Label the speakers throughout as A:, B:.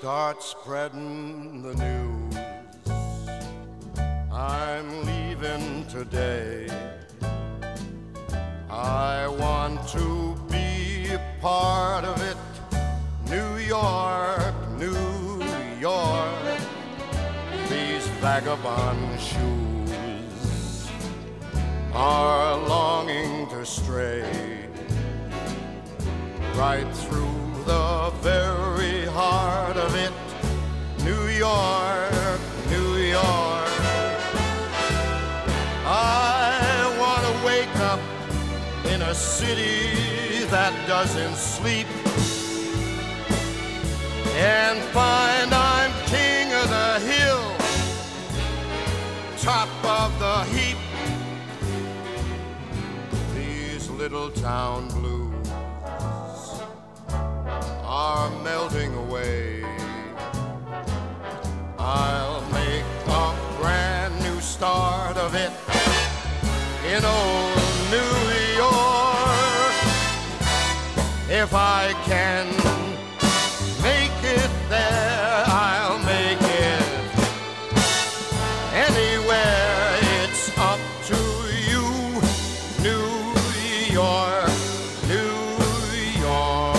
A: start spreading the news. I'm leaving today. I want to be a part of it. New York, New York, these vagabond shoes are longing to stray right through the very heart of it. New York, New York, I want to wake up in a city that doesn't sleep and find I'm king of the hill, top of the heap. These little town blues are melting away. I'll make a brand new start of it in old New York. If I can make it there, I'll make it anywhere. It's up to you, New York, New York.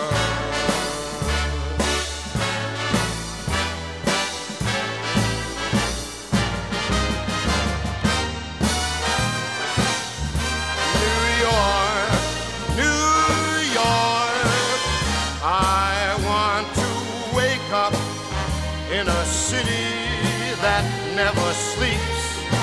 A: New York, New York, I want to wake up in a city that never sleeps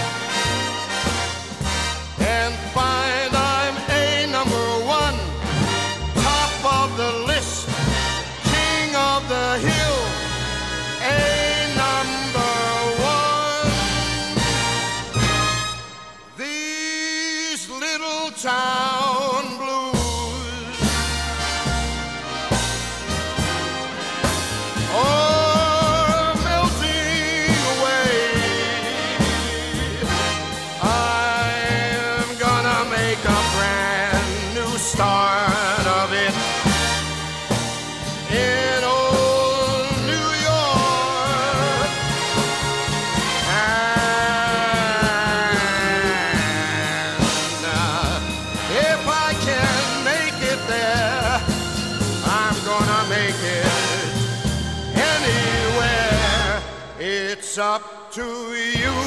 A: and find I'm a number one, top of the list, king of the hill, a number one. These little town blues are melting away. I'm gonna make a brand new start of it in old New York. And if I can make it there, I'm gonna make it anywhere. It's up to you,